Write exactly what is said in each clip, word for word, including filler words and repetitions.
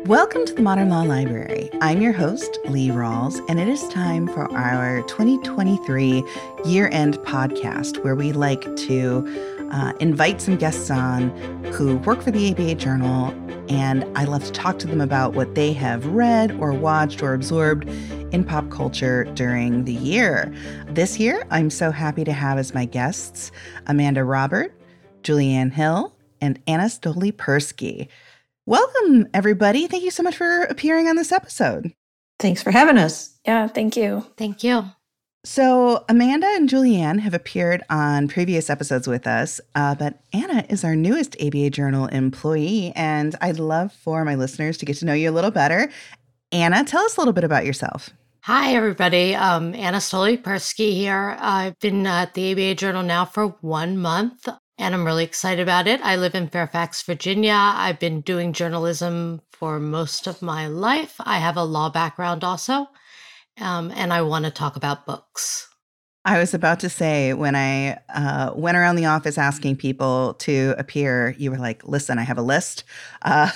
Welcome to the Modern Law Library. I'm your host, Lee Rawls, and it is time for our twenty twenty-three year-end podcast, where we like to uh, invite some guests on who work for the A B A Journal, and I love to talk to them about what they have read or watched or absorbed in pop culture during the year. This year, I'm so happy to have as my guests Amanda Robert, Julianne Hill, and Anna Stoley-Persky. Welcome, everybody. Thank you so much for appearing on this episode. Thanks for having us. Yeah, thank you. Thank you. So Amanda and Julianne have appeared on previous episodes with us, uh, but Anna is our newest A B A Journal employee, and I'd love for my listeners to get to know you a little better. Anna, tell us a little bit about yourself. Hi, everybody. Um, Anna Stoley-Persky here. I've been at the A B A Journal now for one month. And I'm really excited about it. I live in Fairfax, Virginia. I've been doing journalism for most of my life. I have a law background also, um, and I want to talk about books. I was about to say, when I uh, went around the office asking people to appear, you were like, listen, I have a list. Uh,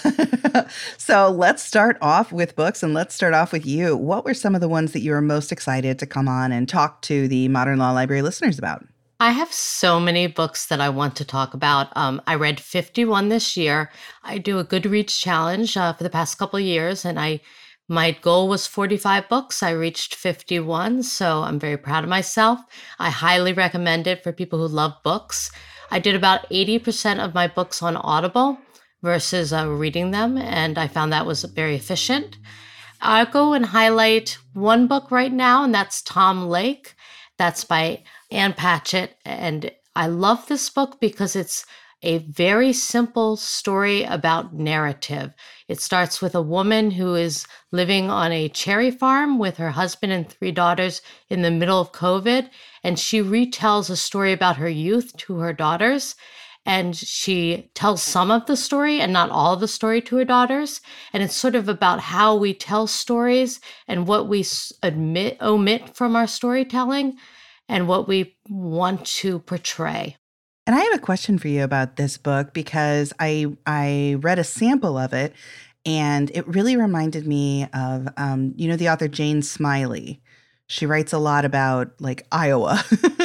so let's start off with books, and let's start off with you. What were some of the ones that you were most excited to come on and talk to the Modern Law Library listeners about? I have so many books that I want to talk about. Um, I read fifty-one this year. I do a Goodreads challenge uh, for the past couple of years, and I my goal was forty-five books. I reached fifty-one, so I'm very proud of myself. I highly recommend it for people who love books. I did about eighty percent of my books on Audible versus uh, reading them, and I found that was very efficient. I'll go and highlight one book right now, and that's Tom Lake. That's by Ann Patchett, and I love this book because it's a very simple story about narrative. It starts with a woman who is living on a cherry farm with her husband and three daughters in the middle of COVID, and she retells a story about her youth to her daughters, and she tells some of the story and not all of the story to her daughters, and it's sort of about how we tell stories and what we admit, omit from our storytelling, and what we want to portray. And I have a question for you about this book, because I I read a sample of it, and it really reminded me of, um, you know, the author Jane Smiley. She writes a lot about, like, Iowa.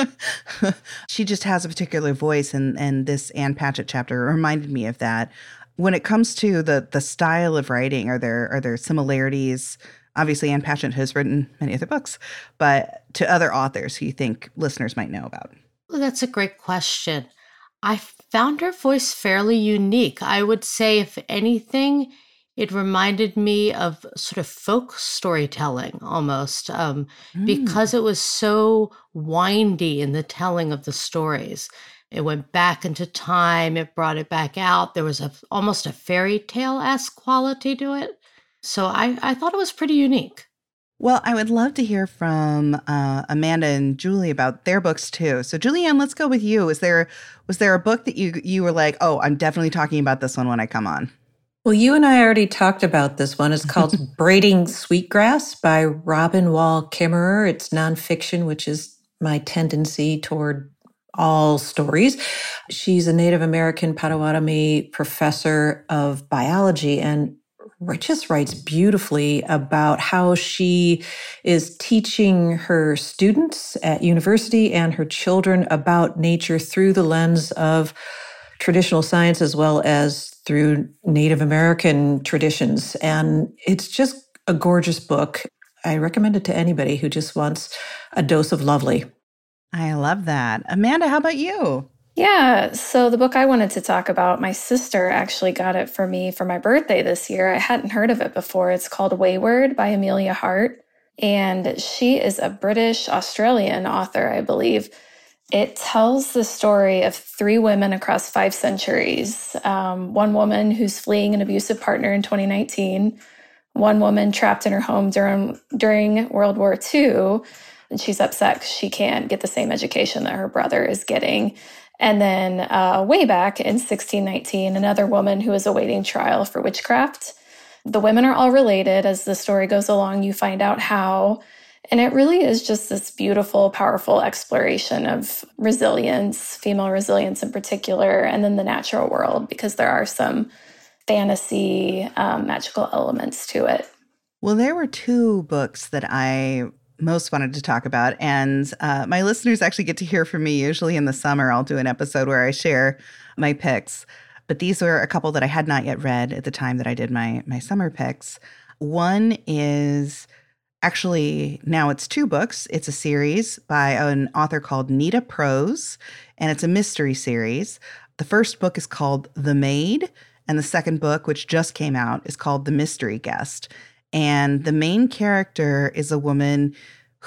She just has a particular voice, and, and this Ann Patchett chapter reminded me of that. When it comes to the the style of writing, are there are there similarities? Obviously, Ann Patchett has written many other books, but to other authors who you think listeners might know about? Well, that's a great question. I found her voice fairly unique. I would say, if anything, it reminded me of sort of folk storytelling almost, um, mm. because it was so windy in the telling of the stories. It went back into time. It brought it back out. There was a, almost a fairy tale-esque quality to it. So I, I thought it was pretty unique. Well, I would love to hear from uh, Amanda and Julie about their books too. So Julianne, let's go with you. Was there was there a book that you you were like, oh, I'm definitely talking about this one when I come on? Well, you and I already talked about this one. It's called Braiding Sweetgrass by Robin Wall Kimmerer. It's nonfiction, which is my tendency toward all stories. She's a Native American Potawatomi professor of biology, and just writes beautifully about how she is teaching her students at university and her children about nature through the lens of traditional science as well as through Native American traditions. And it's just a gorgeous book. I recommend it to anybody who just wants a dose of lovely. I love that. Amanda, how about you? Yeah, so the book I wanted to talk about, my sister actually got it for me for my birthday this year. I hadn't heard of it before. It's called Wayward by Amelia Hart, and she is a British-Australian author, I believe. It tells the story of three women across five centuries. Um, one woman who's fleeing an abusive partner in twenty nineteen, one woman trapped in her home during, during World War Two, and she's upset because she can't get the same education that her brother is getting. And then uh, way back in sixteen nineteen, another woman who is awaiting trial for witchcraft. The women are all related. As the story goes along, you find out how. And it really is just this beautiful, powerful exploration of resilience, female resilience in particular, and then the natural world, because there are some fantasy, um, magical elements to it. Well, there were two books that I most wanted to talk about. And uh, my listeners actually get to hear from me usually in the summer. I'll do an episode where I share my picks. But these were a couple that I had not yet read at the time that I did my, my summer picks. One is actually, now it's two books. It's a series by an author called Nita Prose, and it's a mystery series. The first book is called The Maid, and the second book, which just came out, is called The Mystery Guest. And the main character is a woman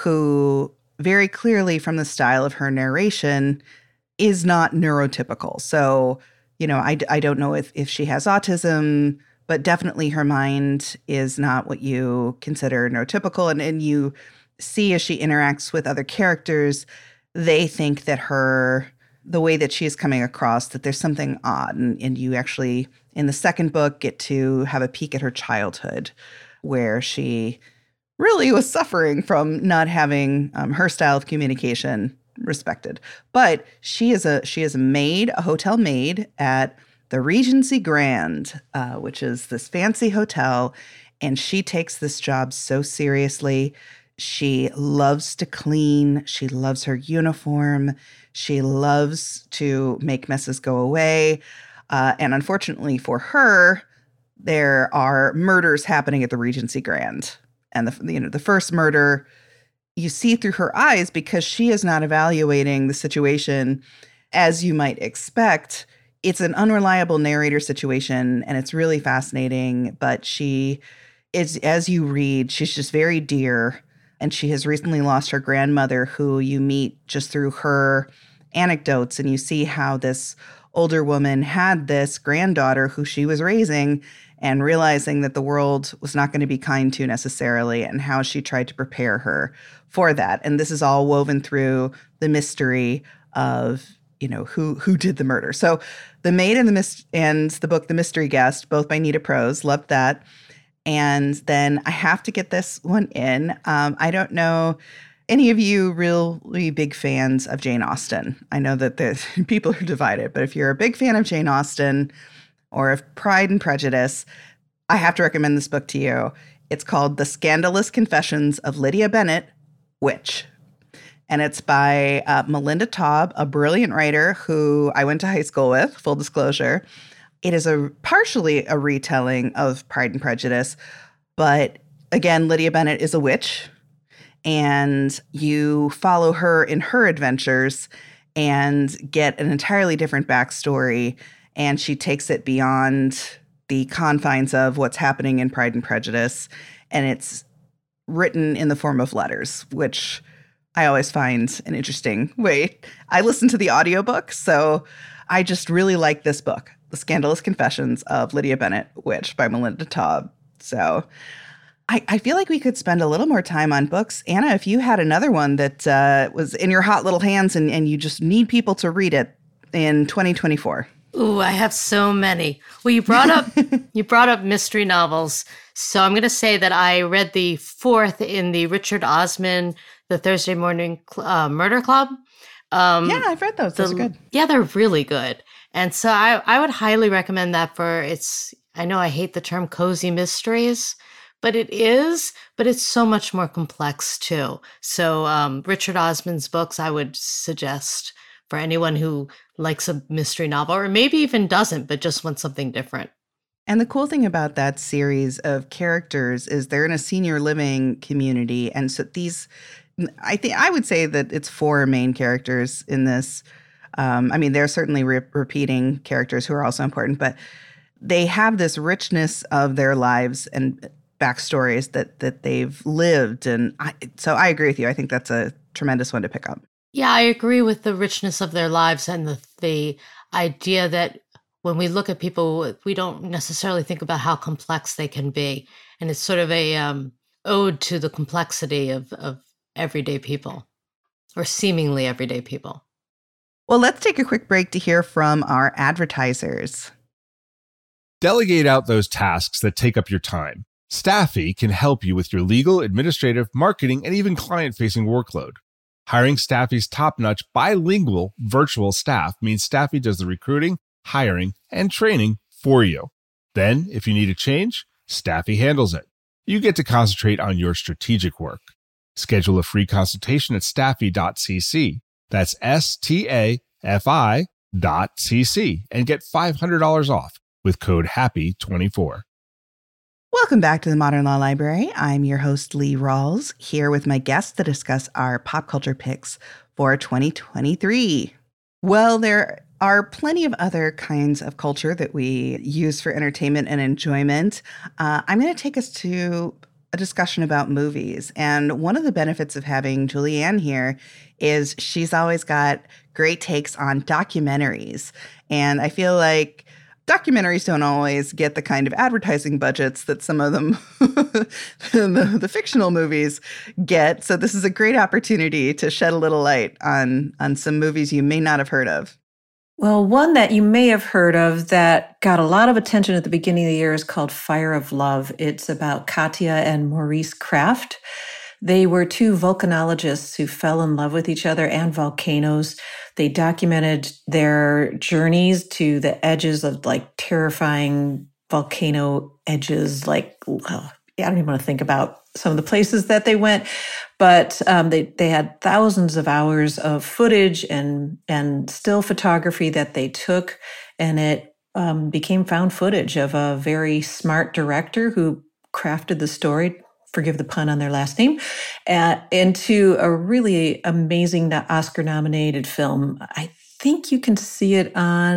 who, very clearly from the style of her narration, is not neurotypical. So, you know, I, I don't know if, if she has autism, but definitely her mind is not what you consider neurotypical. And, and you see as she interacts with other characters, they think that her, the way that she is coming across, that there's something odd. And, and you actually, in the second book, get to have a peek at her childhood, where she really was suffering from not having um, her style of communication respected. But she is a she is a maid, a hotel maid at the Regency Grand, uh, which is this fancy hotel, and she takes this job so seriously. She loves to clean. She loves her uniform. She loves to make messes go away. Uh, and unfortunately for her, there are murders happening at the Regency Grand. And the you know the first murder you see through her eyes because she is not evaluating the situation as you might expect. It's an unreliable narrator situation, and it's really fascinating. But she is, as you read, she's just very dear. And she has recently lost her grandmother, who you meet just through her anecdotes. And you see how this older woman had this granddaughter who she was raising, and realizing that the world was not going to be kind to necessarily, and how she tried to prepare her for that. And this is all woven through the mystery of, you know, who who did the murder. So The Maid and the Mist and the book The Mystery Guest, both by Nita Prose, loved that. And then I have to get this one in. Um, I don't know any of you really big fans of Jane Austen. I know that the people are divided, but if you're a big fan of Jane Austen or of Pride and Prejudice, I have to recommend this book to you. It's called The Scandalous Confessions of Lydia Bennet, Witch. And it's by uh, Melinda Taub, a brilliant writer who I went to high school with, full disclosure. It is a partially a retelling of Pride and Prejudice. But again, Lydia Bennet is a witch. And you follow her in her adventures and get an entirely different backstory. And she takes it beyond the confines of what's happening in Pride and Prejudice. And it's written in the form of letters, which I always find an interesting way. I listen to the audiobook, so I just really like this book, The Scandalous Confessions of Lydia Bennet, Witch by Melinda Taub. So I, I feel like we could spend a little more time on books. Anna, if you had another one that uh, was in your hot little hands and, and you just need people to read it in twenty twenty-four. Ooh, I have so many. Well, you brought up you brought up mystery novels. So I'm going to say that I read the fourth in the Richard Osman, The Thursday Morning uh, Murder Club. Um, yeah, I've read those. Those the, are good. Yeah, they're really good. And so I, I would highly recommend that for it's, I know I hate the term cozy mysteries, but it is, but it's so much more complex too. So um, Richard Osman's books, I would suggest for anyone who likes a mystery novel, or maybe even doesn't, but just wants something different. And the cool thing about that series of characters is they're in a senior living community. And so these, I think I would say that it's four main characters in this. Um, I mean, there are certainly re- repeating characters who are also important, but they have this richness of their lives and backstories that that they've lived. And I, so I agree with you. I think that's a tremendous one to pick up. Yeah, I agree with the richness of their lives and the the idea that when we look at people, we don't necessarily think about how complex they can be. And it's sort of a um, ode to the complexity of, of everyday people, or seemingly everyday people. Well, let's take a quick break to hear from our advertisers. Delegate out those tasks that take up your time. Staffy can help you with your legal, administrative, marketing, and even client-facing workload. Hiring Staffy's top-notch bilingual virtual staff means Staffy does the recruiting, hiring, and training for you. Then, if you need a change, Staffy handles it. You get to concentrate on your strategic work. Schedule a free consultation at staffy dot c c. That's S T A F I dot C C and get five hundred dollars off with code happy twenty-four. Welcome back to the Modern Law Library. I'm your host, Lee Rawls, here with my guests to discuss our pop culture picks for twenty twenty-three. Well, there are plenty of other kinds of culture that we use for entertainment and enjoyment. Uh, I'm going to take us to a discussion about movies. And one of the benefits of having Julianne here is she's always got great takes on documentaries. And I feel like documentaries don't always get the kind of advertising budgets that some of them, the, the fictional movies, get. So this is a great opportunity to shed a little light on, on some movies you may not have heard of. Well, one that you may have heard of that got a lot of attention at the beginning of the year is called Fire of Love. It's about Katya and Maurice Kraft. They were two volcanologists who fell in love with each other and volcanoes. They documented their journeys to the edges of like terrifying volcano edges. Like, well, I don't even want to think about some of the places that they went, but um, they they had thousands of hours of footage and and still photography that they took, and it um, became found footage of a very smart director who crafted the story, forgive the pun on their last name, uh, into a really amazing Oscar-nominated film. I think you can see it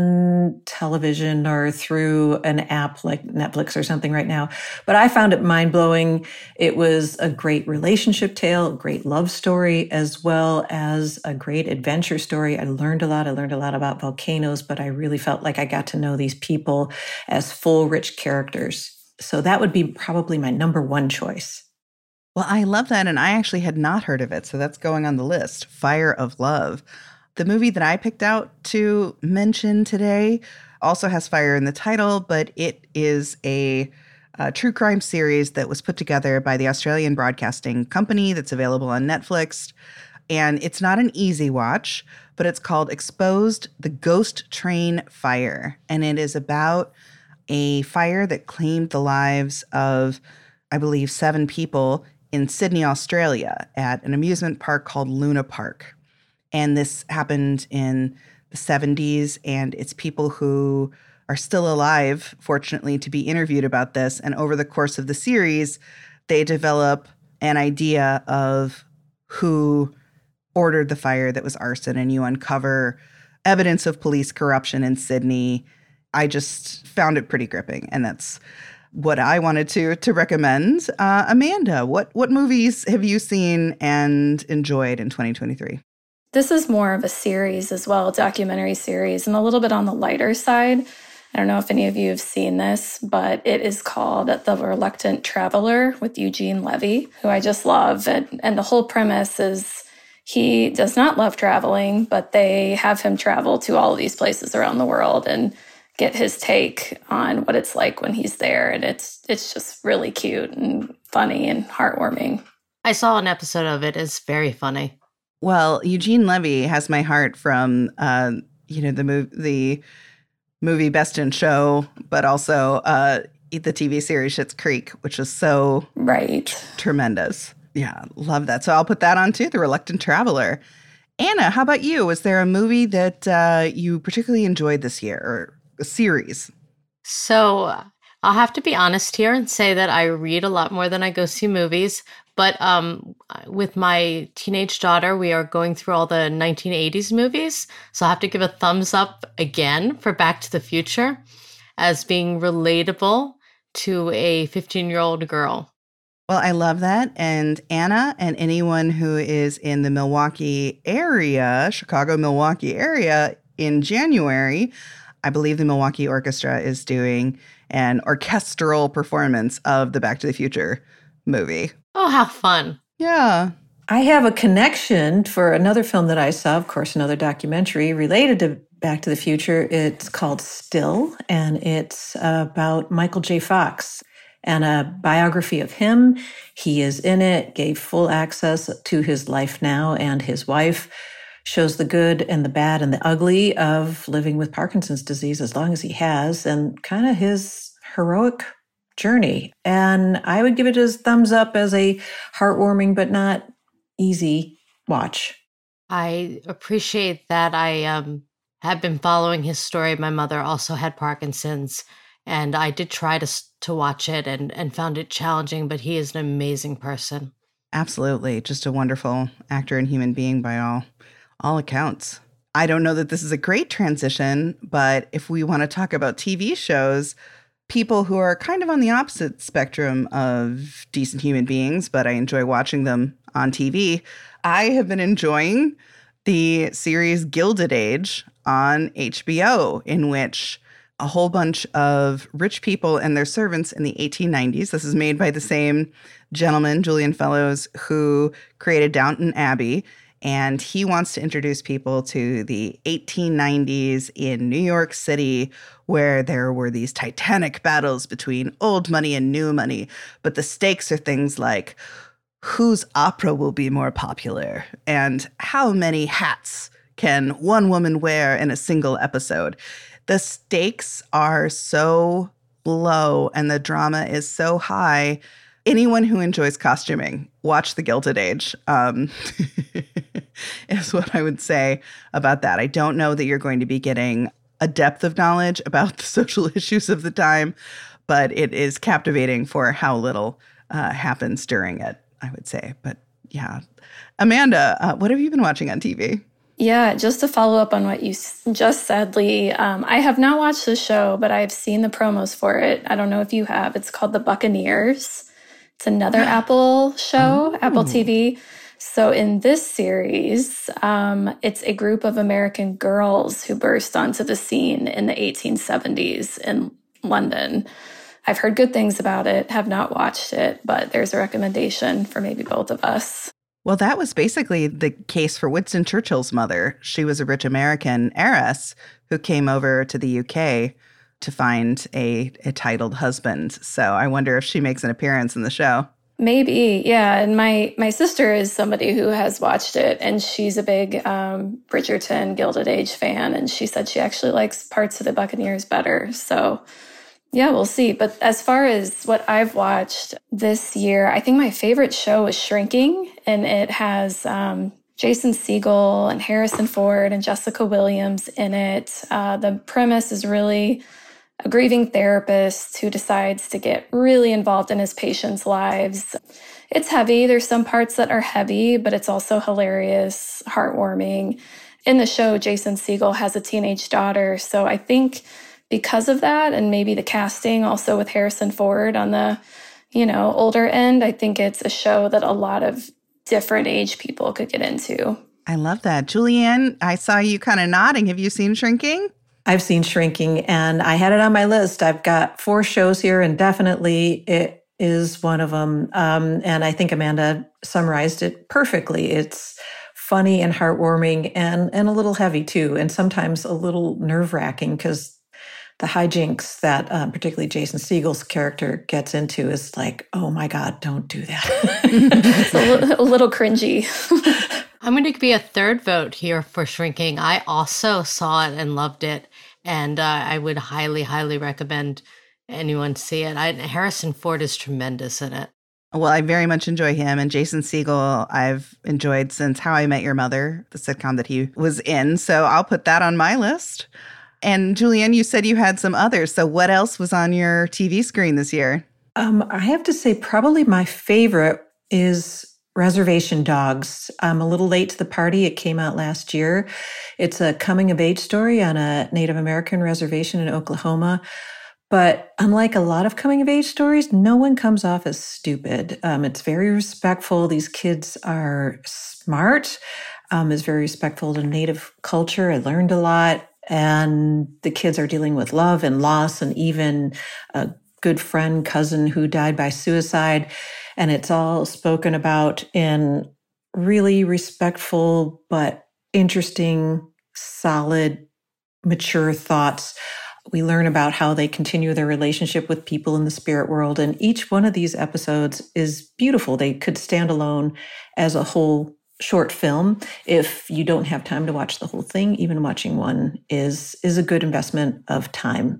on television or through an app like Netflix or something right now. But I found it mind-blowing. It was a great relationship tale, a great love story, as well as a great adventure story. I learned a lot. I learned a lot about volcanoes, but I really felt like I got to know these people as full, rich characters. So that would be probably my number one choice. Well, I love that. And I actually had not heard of it. So that's going on the list. Fire of Love. The movie that I picked out to mention today also has fire in the title, but it is a, a true crime series that was put together by the Australian Broadcasting Company that's available on Netflix. And it's not an easy watch, but it's called Exposed: The Ghost Train Fire. And it is about a fire that claimed the lives of, I believe, seven people in Sydney, Australia, at an amusement park called Luna Park. And this happened in the seventies, and it's people who are still alive, fortunately, to be interviewed about this. And over the course of the series, they develop an idea of who ordered the fire that was arson, and you uncover evidence of police corruption in Sydney. I just found it pretty gripping, and that's what I wanted to to recommend. Uh, Amanda, what what movies have you seen and enjoyed in twenty twenty-three? This is more of a series as well, a documentary series, and a little bit on the lighter side. I don't know if any of you have seen this, but it is called The Reluctant Traveler with Eugene Levy, who I just love. And, and the whole premise is he does not love traveling, but they have him travel to all of these places around the world and get his take on what it's like when he's there. And it's it's just really cute and funny and heartwarming. I saw an episode of it. It's very funny. Well, Eugene Levy has my heart from, uh, you know, the, mov- the movie Best in Show, but also uh, the T V series Schitt's Creek, which is so right. t- tremendous. Yeah, love that. So I'll put that on too, The Reluctant Traveler. Anna, how about you? Was there a movie that uh, you particularly enjoyed this year, or a series? So I'll have to be honest here and say that I read a lot more than I go see movies. But um, with my teenage daughter, we are going through all the nineteen eighties movies. So I have to give a thumbs up again for Back to the Future as being relatable to a fifteen-year-old girl. Well, I love that. And Anna and anyone who is in the Milwaukee area, Chicago, Milwaukee area in January, I believe the Milwaukee Orchestra is doing an orchestral performance of the Back to the Future movie. Oh, how fun. Yeah. I have a connection for another film that I saw, of course, another documentary related to Back to the Future. It's called Still, and it's about Michael J. Fox and a biography of him. He is in it, gave full access to his life now and his wife, shows the good and the bad and the ugly of living with Parkinson's disease as long as he has, and kind of his heroic journey. And I would give it a thumbs up as a heartwarming but not easy watch. I appreciate that. I um, have been following his story. My mother also had Parkinson's, and I did try to to watch it and, and found it challenging, but he is an amazing person. Absolutely. Just a wonderful actor and human being by all all accounts. I don't know that this is a great transition, but if we want to talk about T V shows, people who are kind of on the opposite spectrum of decent human beings, but I enjoy watching them on T V, I have been enjoying the series Gilded Age on H B O, in which a whole bunch of rich people and their servants in the eighteen nineties. This is made by the same gentleman, Julian Fellowes, who created Downton Abbey. And he wants to introduce people to the eighteen nineties in New York City, where there were these titanic battles between old money and new money. But the stakes are things like, whose opera will be more popular? And how many hats can one woman wear in a single episode? The stakes are so low and the drama is so high. Anyone who enjoys costuming, watch The Gilded Age, um, is what I would say about that. I don't know that you're going to be getting a depth of knowledge about the social issues of the time, but it is captivating for how little uh, happens during it, I would say. But yeah. Amanda, uh, what have you been watching on T V? Yeah, just to follow up on what you just said, Lee, um, I have not watched the show, but I've seen the promos for it. I don't know if you have. It's called The Buccaneers. It's another Apple show, oh. Apple T V. So in this series, um, it's a group of American girls who burst onto the scene in the eighteen seventies in London. I've heard good things about it, have not watched it, but there's a recommendation for maybe both of us. Well, that was basically the case for Winston Churchill's mother. She was a rich American heiress who came over to the U K to find a, a titled husband. So I wonder if she makes an appearance in the show. Maybe, yeah. And my my sister is somebody who has watched it, and she's a big um, Bridgerton, Gilded Age fan, and she said she actually likes parts of the Buccaneers better. So yeah, we'll see. But as far as what I've watched this year, I think my favorite show is Shrinking, and it has um, Jason Segel and Harrison Ford and Jessica Williams in it. Uh, the premise is really a grieving therapist who decides to get really involved in his patients' lives. It's heavy. There's some parts that are heavy, but it's also hilarious, heartwarming. In the show, Jason Segel has a teenage daughter, so I think because of that, and maybe the casting also with Harrison Ford on the, you know, older end, I think it's a show that a lot of different age people could get into. I love that. Julianne, I saw you kind of nodding. Have you seen Shrinking? I've seen Shrinking, and I had it on my list. I've got four shows here, and definitely it is one of them. Um, and I think Amanda summarized it perfectly. It's funny and heartwarming and, and a little heavy, too, and sometimes a little nerve-wracking because the hijinks that um, particularly Jason Segel's character gets into is like, oh my God, don't do that. It's a, li- a little cringy. I'm going to be a third vote here for Shrinking. I also saw it and loved it, and uh, I would highly, highly recommend anyone see it. I, Harrison Ford is tremendous in it. Well, I very much enjoy him. And Jason Segel, I've enjoyed since How I Met Your Mother, the sitcom that he was in. So I'll put that on my list. And Julianne, you said you had some others. So what else was on your T V screen this year? Um, I have to say probably my favorite is Reservation Dogs. I'm a little late to the party. It came out last year. It's a coming-of-age story on a Native American reservation in Oklahoma. But unlike a lot of coming-of-age stories, no one comes off as stupid. Um, it's very respectful. These kids are smart. Um, it's very respectful to Native culture. I learned a lot. And the kids are dealing with love and loss and even a good friend, cousin who died by suicide. And it's all spoken about in really respectful but interesting, solid, mature thoughts. We learn about how they continue their relationship with people in the spirit world. And each one of these episodes is beautiful. They could stand alone as a whole short film. If you don't have time to watch the whole thing, even watching one is, is a good investment of time.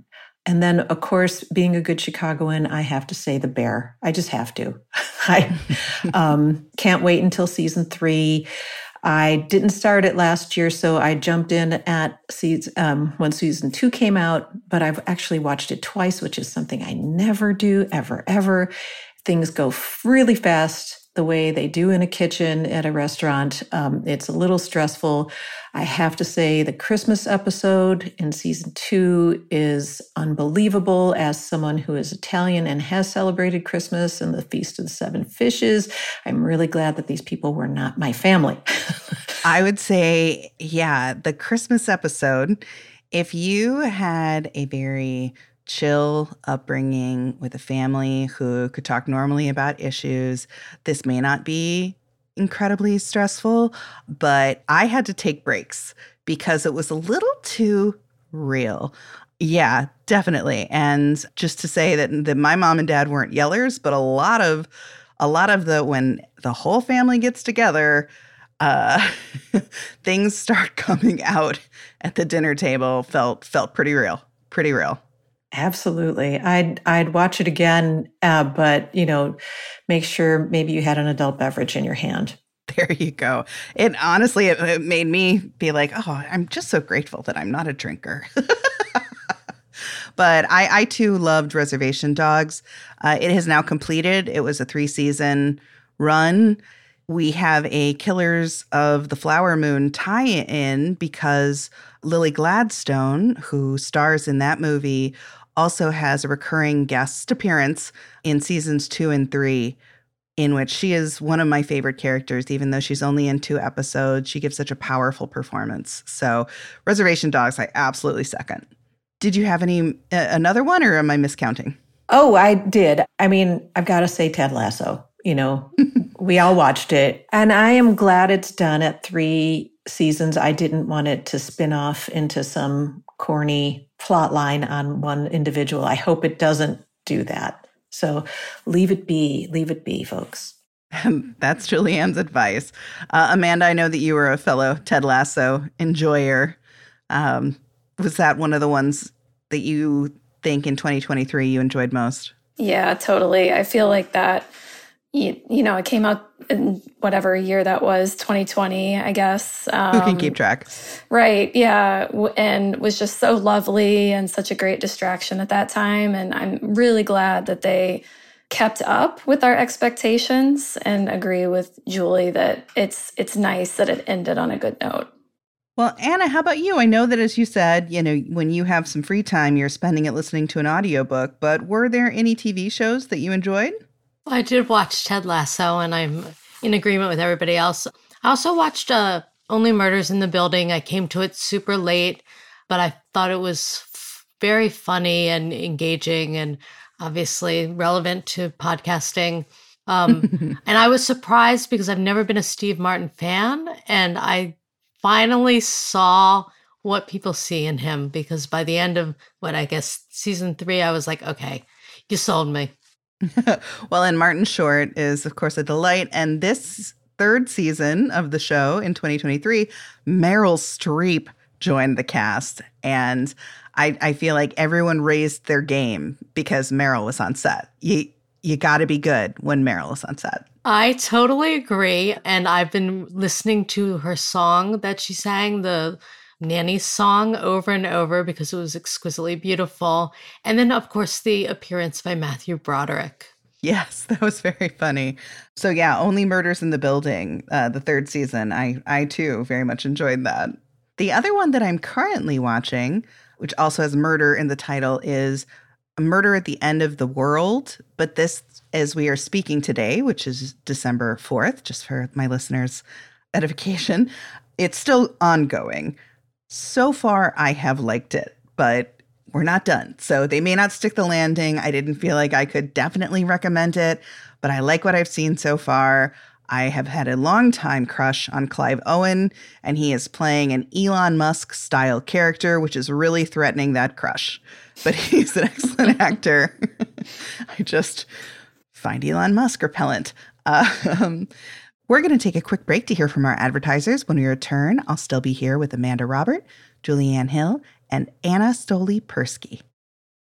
And then, of course, being a good Chicagoan, I have to say The Bear. I just have to. I um, can't wait until season three. I didn't start it last year, so I jumped in at season, um, when season two came out, but I've actually watched it twice, which is something I never do, ever, ever. Things go really fast the way they do in a kitchen at a restaurant. Um, it's a little stressful. I have to say the Christmas episode in season two is unbelievable. As someone who is Italian and has celebrated Christmas and the Feast of the Seven Fishes, I'm really glad that these people were not my family. I would say, yeah, the Christmas episode, if you had a very chill upbringing with a family who could talk normally about issues, this may not be incredibly stressful, but I had to take breaks because it was a little too real. Yeah, definitely. And just to say that, that my mom and dad weren't yellers, but a lot of a lot of the when the whole family gets together, uh, things start coming out at the dinner table felt felt pretty real, pretty real. Absolutely. I'd I'd watch it again, uh, but, you know, make sure maybe you had an adult beverage in your hand. There you go. It honestly, it, it made me be like, oh, I'm just so grateful that I'm not a drinker. But I, I too loved Reservation Dogs. Uh, it has now completed. It was a three-season run. We have a Killers of the Flower Moon tie-in because Lily Gladstone, who stars in that movie, also has a recurring guest appearance in seasons two and three, in which she is one of my favorite characters, even though she's only in two episodes. She gives such a powerful performance. So Reservation Dogs, I absolutely second. Did you have any, uh, another one, or am I miscounting? Oh, I did. I mean, I've got to say Ted Lasso. You know, we all watched it. And I am glad it's done at three seasons. I didn't want it to spin off into some corny plot line on one individual. I hope it doesn't do that. So leave it be. Leave it be, folks. That's Julianne's advice. Uh, Amanda, I know that you were a fellow Ted Lasso enjoyer. Um, was that one of the ones that you think in twenty twenty-three you enjoyed most? Yeah, totally. I feel like that, you, you know, it came out in whatever year that was, twenty twenty, I guess. Um, Who can keep track? Right. Yeah. And was just so lovely and such a great distraction at that time. And I'm really glad that they kept up with our expectations, and agree with Julie that it's it's nice that it ended on a good note. Well, Anna, how about you? I know that, as you said, you know, when you have some free time, you're spending it listening to an audiobook, but were there any T V shows that you enjoyed? I did watch Ted Lasso, and I'm in agreement with everybody else. I also watched uh, Only Murders in the Building. I came to it super late, but I thought it was f- very funny and engaging, and obviously relevant to podcasting. Um, and I was surprised because I've never been a Steve Martin fan, and I finally saw what people see in him, because by the end of what I guess season three, I was like, okay, you sold me. Well, and Martin Short is, of course, a delight. And this third season of the show in twenty twenty-three, Meryl Streep joined the cast. And I, I feel like everyone raised their game because Meryl was on set. You, you got to be good when Meryl is on set. I totally agree. And I've been listening to her song that she sang, the Nanny song, over and over because it was exquisitely beautiful. And then, of course, the appearance by Matthew Broderick. Yes, that was very funny. So yeah, Only Murders in the Building, uh, the third season. I, I too very much enjoyed that. The other one that I'm currently watching, which also has murder in the title, is Murder at the End of the World. But this, as we are speaking today, which is December fourth, just for my listeners' edification, it's still ongoing. So far, I have liked it, but we're not done. So they may not stick the landing. I didn't feel like I could definitely recommend it, but I like what I've seen so far. I have had a long time crush on Clive Owen, and he is playing an Elon Musk style character, which is really threatening that crush. But he's an excellent actor. I just find Elon Musk repellent. Uh, um, we're going to take a quick break to hear from our advertisers. When we return, I'll still be here with Amanda Robert, Julianne Hill, and Anna Stoley-Persky.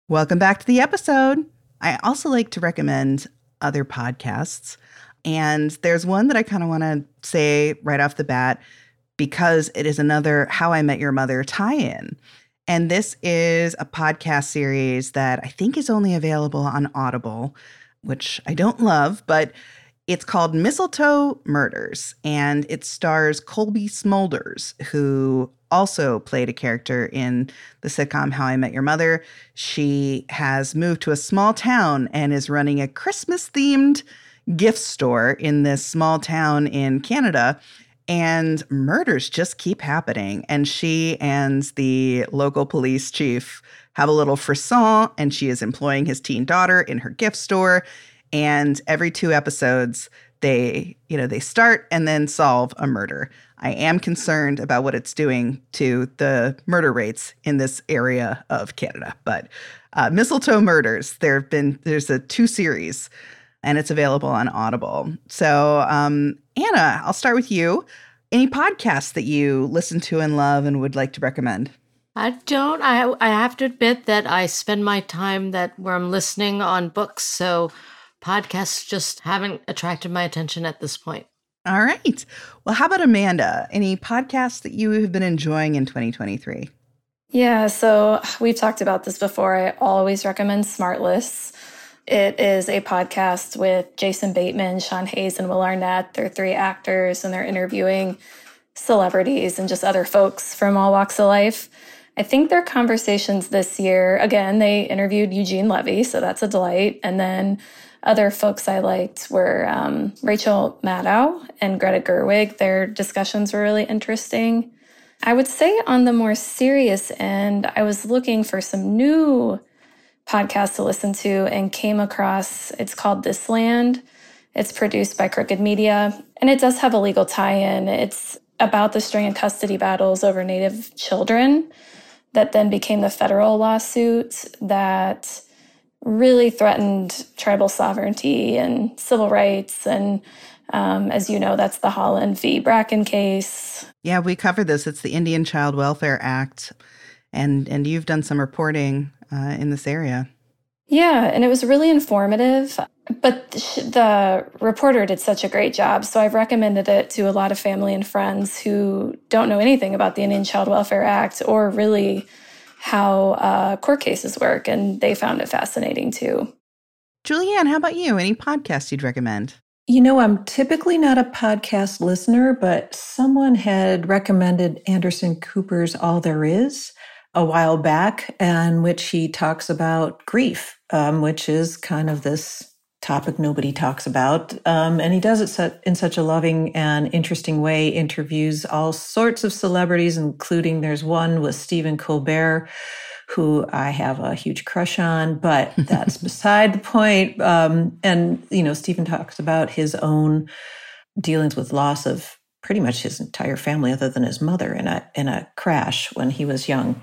Welcome back to the episode. I also like to recommend other podcasts. And there's one that I kind of want to say right off the bat because it is another How I Met Your Mother tie-in. And this is a podcast series that I think is only available on Audible, which I don't love, but it's called Mistletoe Murders. And it stars Colby Smulders, who also played a character in the sitcom How I Met Your Mother. She has moved to a small town and is running a Christmas-themed gift store in this small town in Canada. And murders just keep happening. And she and the local police chief have a little frisson, and she is employing his teen daughter in her gift store. And every two episodes, they, you know, they start and then solve a murder. I am concerned about what it's doing to the murder rates in this area of Canada. But uh, Mistletoe Murders, there have been, there's a two series, and it's available on Audible. So, um, Anna, I'll start with you. Any podcasts that you listen to and love and would like to recommend? I don't. I I have to admit that I spend my time that where I'm listening on books. So podcasts just haven't attracted my attention at this point. All right. Well, how about Amanda? Any podcasts that you have been enjoying in twenty twenty-three? Yeah, so we've talked about this before. I always recommend Smart Lists. It is a podcast with Jason Bateman, Sean Hayes, and Will Arnett. They're three actors, and they're interviewing celebrities and just other folks from all walks of life. I think their conversations this year, again, they interviewed Eugene Levy, so that's a delight. And then other folks I liked were um, Rachel Maddow and Greta Gerwig. Their discussions were really interesting. I would say on the more serious end, I was looking for some new podcasts to listen to and came across, it's called This Land. It's produced by Crooked Media, and it does have a legal tie-in. It's about the string and custody battles over Native children that then became the federal lawsuit that really threatened tribal sovereignty and civil rights. And um, as you know, that's the Holland v. Bracken case. Yeah, we covered this. It's the Indian Child Welfare Act. And, and you've done some reporting uh, in this area. Yeah, and it was really informative. But the reporter did such a great job. So I've recommended it to a lot of family and friends who don't know anything about the Indian Child Welfare Act or really how uh, court cases work. And they found it fascinating too. Julianne, how about you? Any podcasts you'd recommend? You know, I'm typically not a podcast listener, but someone had recommended Anderson Cooper's All There Is a while back, in which he talks about grief, um, which is kind of this topic nobody talks about. Um, and he does it in such a loving and interesting way, interviews all sorts of celebrities, including there's one with Stephen Colbert, who I have a huge crush on, but that's beside the point. Um, and, you know, Stephen talks about his own dealings with loss of pretty much his entire family other than his mother in a in a crash when he was young.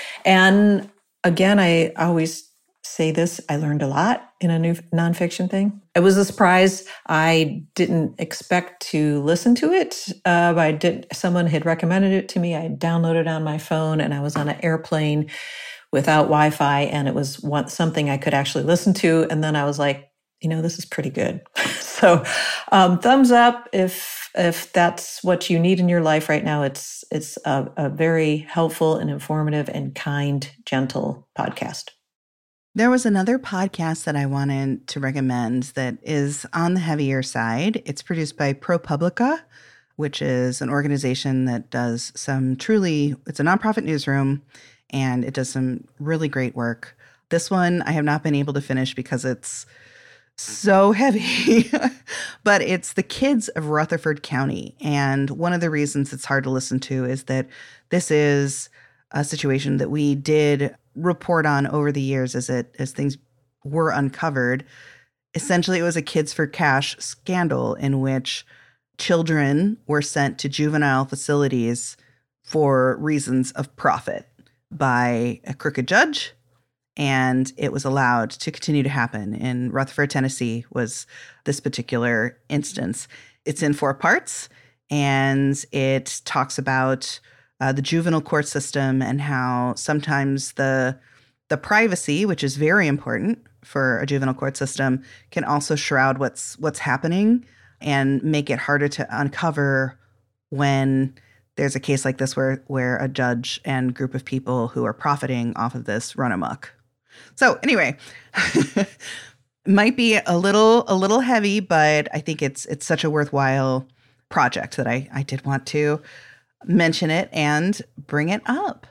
And again, I always say this, I learned a lot in a new nonfiction thing. It was a surprise. I didn't expect to listen to it. Uh, I did. Someone had recommended it to me. I downloaded it on my phone, and I was on an airplane without Wi-Fi, and it was one, something I could actually listen to. And then I was like, you know, this is pretty good. So um, thumbs up if if that's what you need in your life right now. It's it's a, a very helpful and informative and kind, gentle podcast. There was another podcast that I wanted to recommend that is on the heavier side. It's produced by ProPublica, which is an organization that does some truly, it's a nonprofit newsroom, and it does some really great work. This one I have not been able to finish because it's so heavy, but it's the Kids of Rutherford County. And one of the reasons it's hard to listen to is that this is a situation that we did report on over the years as it as things were uncovered. Essentially, it was a Kids for Cash scandal in which children were sent to juvenile facilities for reasons of profit by a crooked judge, and it was allowed to continue to happen. In Rutherford, Tennessee was this particular instance. It's in four parts, and it talks about uh, the juvenile court system and how sometimes the The privacy, which is very important for a juvenile court system, can also shroud what's what's happening and make it harder to uncover when there's a case like this where where a judge and group of people who are profiting off of this run amok. So anyway, might be a little a little heavy, but I think it's it's such a worthwhile project that I, I did want to mention it and bring it up.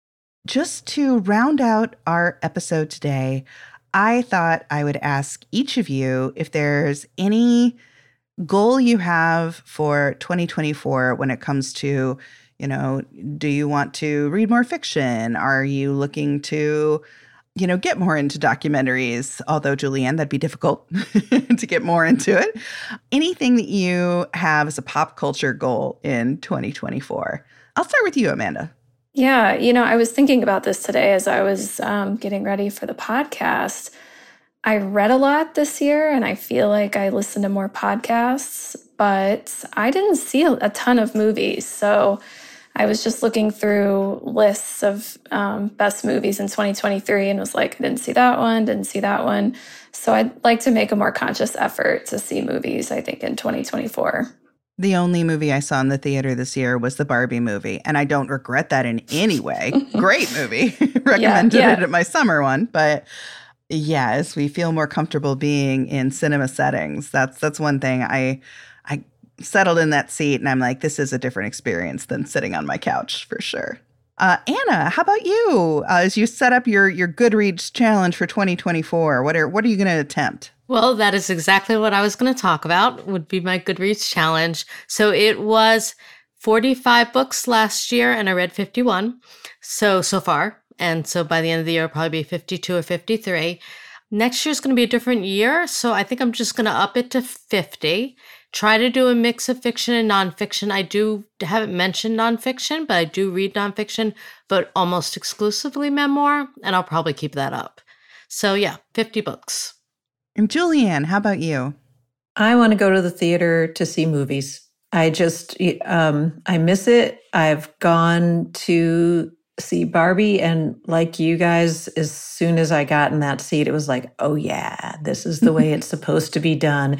Just to round out our episode today, I thought I would ask each of you if there's any goal you have for twenty twenty-four when it comes to, you know, do you want to read more fiction? Are you looking to, you know, get more into documentaries? Although, Julianne, that'd be difficult to get more into it. Anything that you have as a pop culture goal in twenty twenty-four? I'll start with you, Amanda. Yeah, you know, I was thinking about this today as I was um, getting ready for the podcast. I read a lot this year, and I feel like I listened to more podcasts, but I didn't see a ton of movies. So I was just looking through lists of um, best movies in twenty twenty-three and was like, I didn't see that one, didn't see that one. So I'd like to make a more conscious effort to see movies, I think, in twenty twenty-four. The only movie I saw in the theater this year was the Barbie movie, and I don't regret that in any way. Great movie. Recommended yeah, yeah. it at my summer one. But yeah, as we feel more comfortable being in cinema settings, that's that's one thing. I I settled in that seat, and I'm like, this is a different experience than sitting on my couch for sure. Uh, Anna, how about you? Uh, as you set up your your Goodreads challenge for twenty twenty-four, what are what are you going to attempt? Well, that is exactly what I was going to talk about, would be my Goodreads challenge. So it was forty-five books last year, and I read fifty-one so, so far. And so by the end of the year, it'll probably be fifty-two or fifty-three. Next year's going to be a different year, so I think I'm just going to up it to fifty. Try to do a mix of fiction and nonfiction. I do haven't mentioned nonfiction, but I do read nonfiction, but almost exclusively memoir, and I'll probably keep that up. So yeah, fifty books. And Julianne, how about you? I want to go to the theater to see movies. I just, um, I miss it. I've gone to see Barbie, and like you guys, as soon as I got in that seat, it was like, oh yeah, this is the way it's supposed to be done.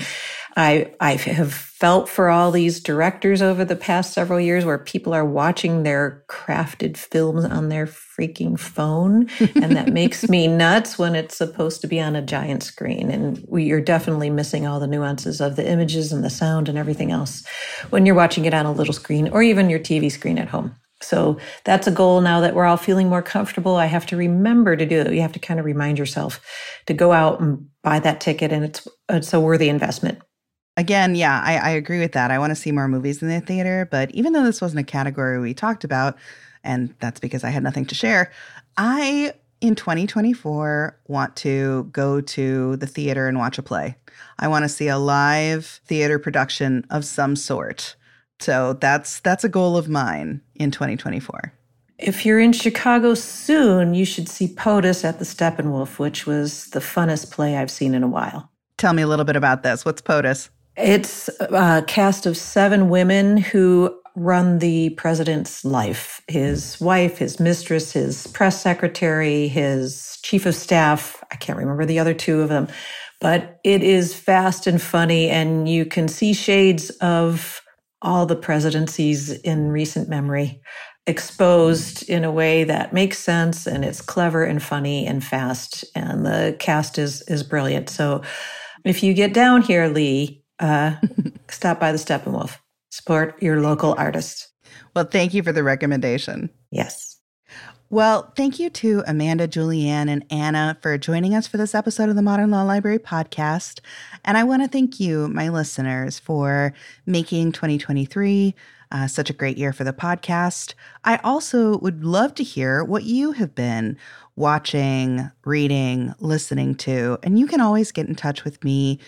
I I have felt for all these directors over the past several years where people are watching their crafted films on their freaking phone, and that makes me nuts when it's supposed to be on a giant screen. And we are definitely missing all the nuances of the images and the sound and everything else when you're watching it on a little screen or even your T V screen at home. So that's a goal now that we're all feeling more comfortable. I have to remember to do it. You have to kind of remind yourself to go out and buy that ticket, and it's it's a worthy investment. Again, yeah, I, I agree with that. I want to see more movies in the theater, but even though this wasn't a category we talked about, and that's because I had nothing to share, I, in twenty twenty-four, want to go to the theater and watch a play. I want to see a live theater production of some sort. So that's that's a goal of mine in twenty twenty-four. If you're in Chicago soon, you should see POTUS at the Steppenwolf, which was the funnest play I've seen in a while. Tell me a little bit about this. What's POTUS? It's a cast of seven women who run the president's life. His wife, his mistress, his press secretary, his chief of staff. I can't remember the other two of them. But it is fast and funny, and you can see shades of all the presidencies in recent memory exposed in a way that makes sense, and it's clever and funny and fast, and the cast is is brilliant. So if you get down here, Lee, uh, stop by the Steppenwolf. Support your local artist. Well, thank you for the recommendation. Yes. Well, thank you to Amanda, Julianne, and Anna for joining us for this episode of the Modern Law Library podcast. And I want to thank you, my listeners, for making twenty twenty-three uh, such a great year for the podcast. I also would love to hear what you have been watching, reading, listening to. And you can always get in touch with me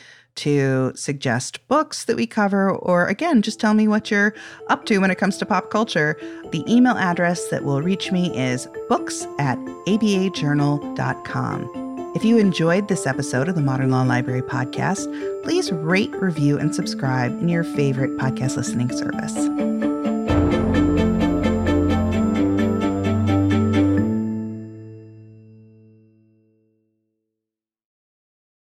to suggest books that we cover, or again, just tell me what you're up to when it comes to pop culture. The email address that will reach me is books at a b a journal dot com. If you enjoyed this episode of the Modern Law Library podcast, please rate, review, and subscribe in your favorite podcast listening service.